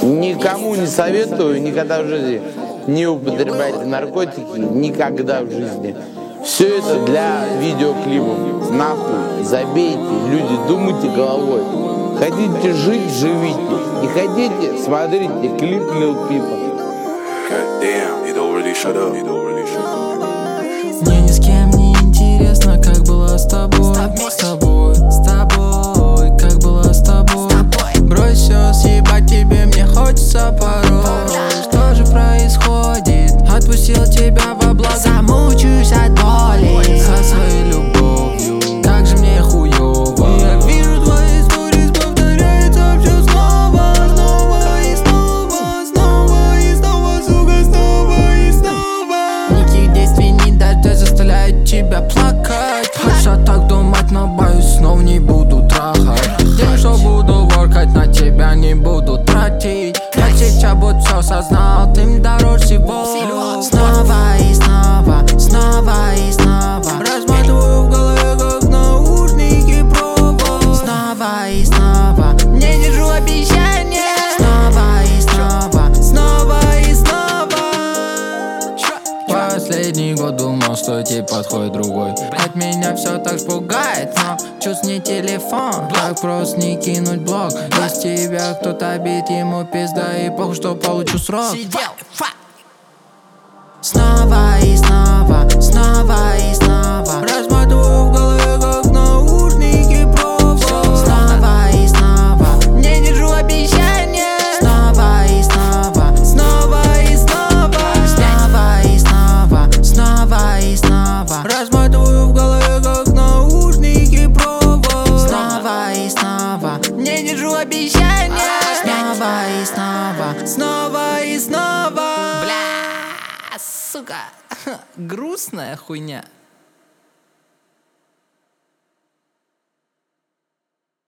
Никому не советую никогда в жизни не употреблять наркотики, никогда в жизни. Все это для видеоклипов. Нахуй, забейте, люди, думайте головой. Хотите жить, живите. Не хотите, смотрите клип Lil Peep. Мне ни с кем не интересно, как было с тобой. С тобой, как было с тобой. Брось все, съебать тебе мне хочется порой. Что же происходит? Отпустил тебя во благо. Замучаюсь от боли Со своей любовью, как же мне хуёво. Я вижу твои сторис, повторяется все снова. Снова и снова, снова и снова, сука, снова и снова. Никаких действий не дождя заставляют тебя плакать. Хочу так думать, но боюсь, снова не буду трахать. День, что буду воркать, на тебя не буду тратить. Я сейчас вот все осознал, ты мне дороже всего. Снова и снова, снова и снова. Разматываю в голове, как наушники провод. Снова и снова, не держу обещания. Снова и снова, снова и снова. Последний год думал, что тебе подходит другой. От меня все так ж пугает, но чувств не телефон. Так просто не кинуть блок. Из тебя кто-то бит, ему пизда и похуй, что получу срок. Снова и снова, снова и снова. Разматываю в голове, как наушники провод. Снова и снова, не держу обещания. Снова и снова, снова и снова. Снова и снова, снова и снова. Разматываю в голове, как наушники провод. Снова и снова, не держу обещания. Снова и снова, Снова и снова. бля, сука. Грустная хуйня.